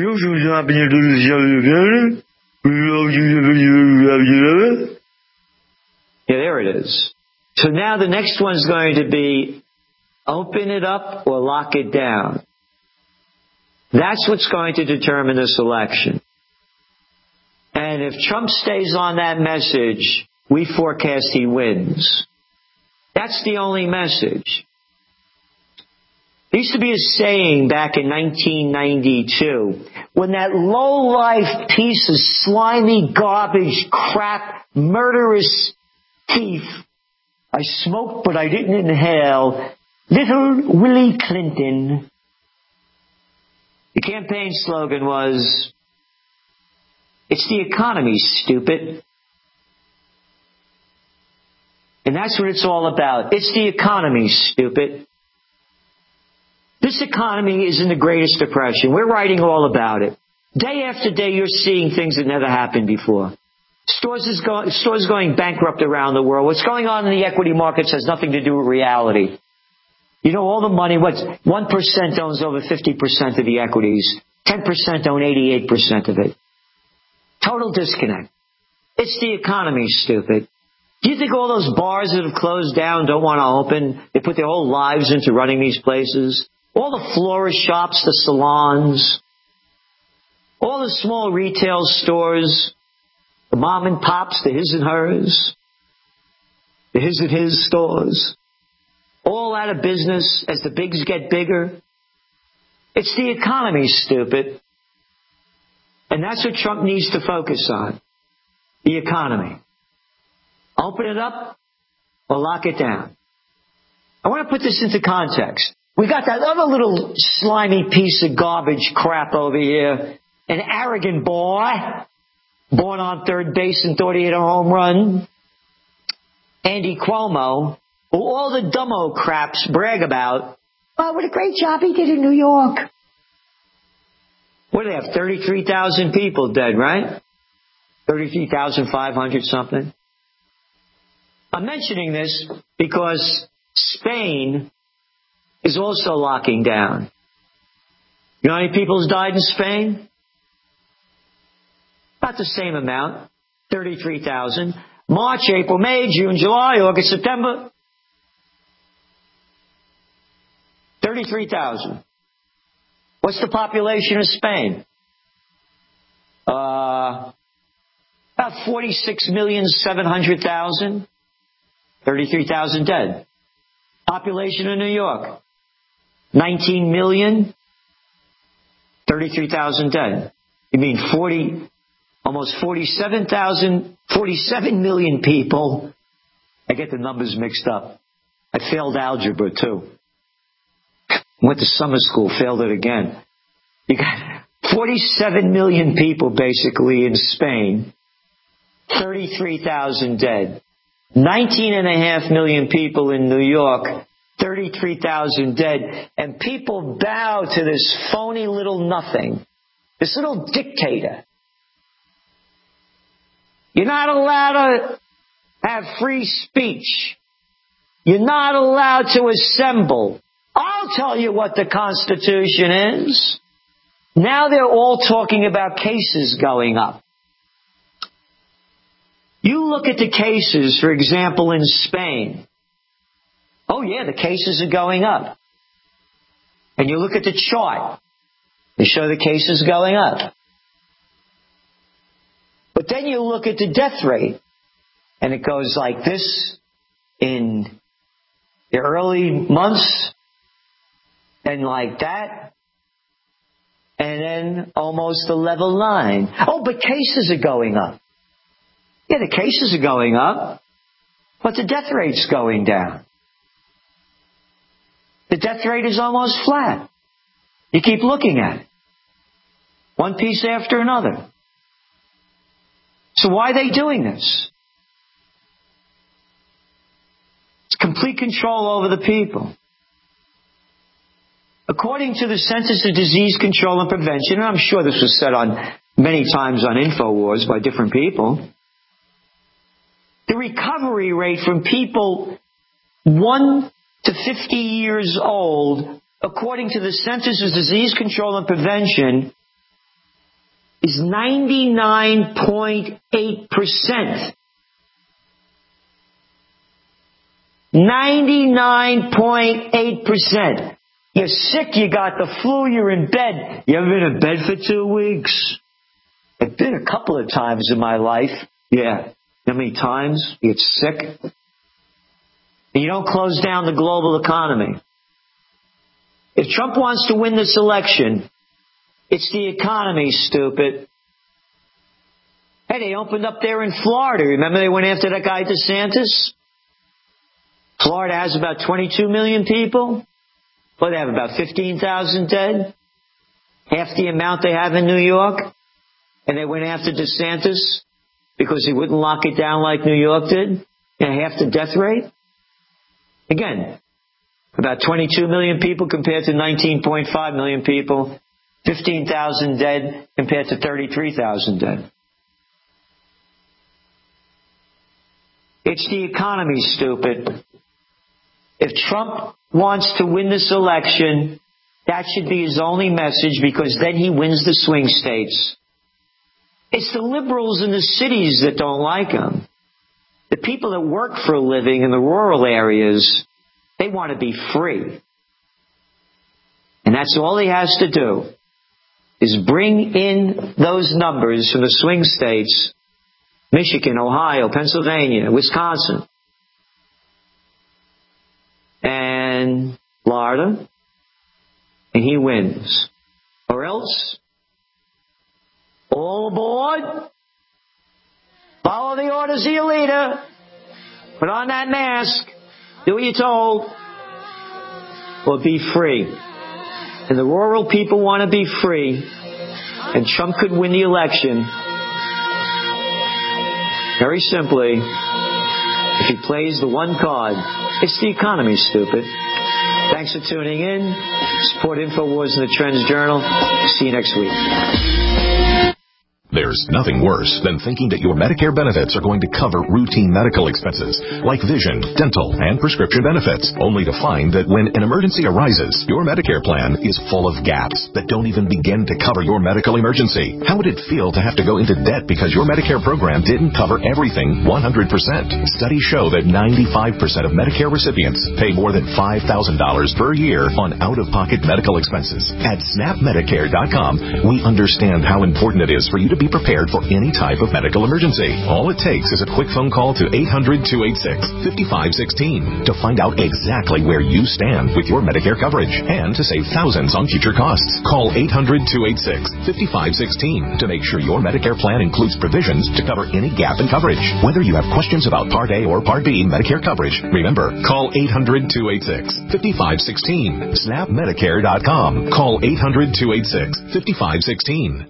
yeah, there it is. So now the next one's going to be open it up or lock it down. That's what's going to determine this election. And if Trump stays on that message, we forecast he wins. That's the only message. There used to be a saying back in 1992, when that low-life piece of slimy garbage, crap, murderous thief, I smoked but I didn't inhale, little Willie Clinton. The campaign slogan was, it's the economy, stupid. And that's what it's all about. It's the economy, stupid. This economy is in the greatest depression. We're writing all about it. Day after day, you're seeing things that never happened before. Stores going bankrupt around the world. What's going on in the equity markets has nothing to do with reality. You know, all the money, 1% owns over 50% of the equities. 10% own 88% of it. Total disconnect. It's the economy, stupid. Do you think all those bars that have closed down don't want to open? They put their whole lives into running these places. All the florist shops, the salons, all the small retail stores, the mom and pops, the his and hers, the his and his stores, all out of business as the bigs get bigger. It's the economy, stupid. And that's what Trump needs to focus on. The economy. Open it up or lock it down. I want to put this into context. We got that other little slimy piece of garbage crap over here. An arrogant boy, born on third base and thought he hit a home run. Andy Cuomo, who all the dumbo craps brag about. Oh, what a great job he did in New York. What do they have, 33,000 people dead, right? 33,500 something. I'm mentioning this because Spain is also locking down. You know how many people died in Spain? About the same amount, 33,000. March, April, May, June, July, August, September, 33,000. What's the population of Spain? About 46,700,000. 33,000 dead. Population of New York, 19 million, 33,000 dead. You mean almost 47 million people. I get the numbers mixed up. I failed algebra too. Went to summer school, failed it again. You got 47 million people basically in Spain, 33,000 dead. 19.5 million people in New York, 33,000 dead, and people bow to this phony little nothing, this little dictator. You're not allowed to have free speech. You're not allowed to assemble. I'll tell you what the Constitution is. Now they're all talking about cases going up. You look at the cases, for example, in Spain. Oh yeah, the cases are going up. And you look at the chart. They show the cases going up. But then you look at the death rate. And it goes like this in the early months. And like that. And then almost a level line. Oh, but cases are going up. Yeah, the cases are going up. But the death rate's going down. The death rate is almost flat. You keep looking at it. One piece after another. So why are they doing this? It's complete control over the people. According to the Centers for Disease Control and Prevention, and I'm sure this was said on many times on InfoWars by different people, the recovery rate from people 1 to 50 years old, according to the Centers for Disease Control and Prevention, is 99.8%. 99.8%. You're sick, you got the flu, you're in bed. You ever been in bed for 2 weeks? I've been a couple of times in my life. Yeah. How many times you get sick? And you don't close down the global economy. If Trump wants to win this election, it's the economy, stupid. Hey, they opened up there in Florida. Remember they went after that guy DeSantis? Florida has about 22 million people. Well, they have about 15,000 dead. Half the amount they have in New York. And they went after DeSantis because he wouldn't lock it down like New York did. And half the death rate. Again, about 22 million people compared to 19.5 million people. 15,000 dead compared to 33,000 dead. It's the economy, stupid. If Trump wants to win this election, that should be his only message, because then he wins the swing states. It's the liberals in the cities that don't like him. The people that work for a living in the rural areas, they want to be free. And that's all he has to do, is bring in those numbers from the swing states, Michigan, Ohio, Pennsylvania, Wisconsin, and Florida, and he wins. Or else, all aboard, follow the orders of your leader, put on that mask, do what you're told, or be free. And the rural people want to be free, and Trump could win the election. Very simply, if he plays the one card, it's the economy, stupid. Thanks for tuning in. Support InfoWars and the Trends Journal. See you next week. There's nothing worse than thinking that your Medicare benefits are going to cover routine medical expenses like vision, dental, and prescription benefits, only to find that when an emergency arises, your Medicare plan is full of gaps that don't even begin to cover your medical emergency. How would it feel to have to go into debt because your Medicare program didn't cover everything 100%? Studies show that 95% of Medicare recipients pay more than $5,000 per year on out-of-pocket medical expenses. At SnapMedicare.com, we understand how important it is for you to be prepared for any type of medical emergency. All it takes is a quick phone call to 800-286-5516 to find out exactly where you stand with your Medicare coverage and to save thousands on future costs. Call 800-286-5516 to make sure your Medicare plan includes provisions to cover any gap in coverage. Whether you have questions about Part A or Part B Medicare coverage, remember, call 800-286-5516. SnapMedicare.com. Call 800-286-5516.